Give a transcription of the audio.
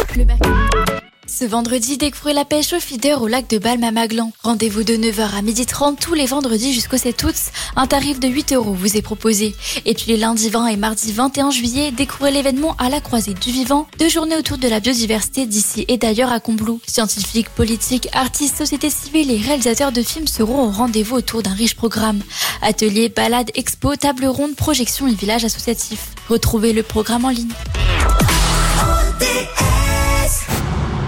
Le mercredi. Ce vendredi, découvrez la pêche au feeder au lac de Balme à Maglan. Rendez-vous de 9h à 12h30 tous les vendredis jusqu'au 7 août. Un tarif de 8 € vous est proposé. Et puis les lundis 20 et mardi 21 juillet, découvrez l'événement à la croisée du vivant. 2 journées autour de la biodiversité d'ici et d'ailleurs à Combloux. Scientifiques, politiques, artistes, sociétés civiles et réalisateurs de films seront au rendez-vous autour d'un riche programme. Ateliers, balades, expos, tables rondes, projections et villages associatifs. Retrouvez le programme en ligne.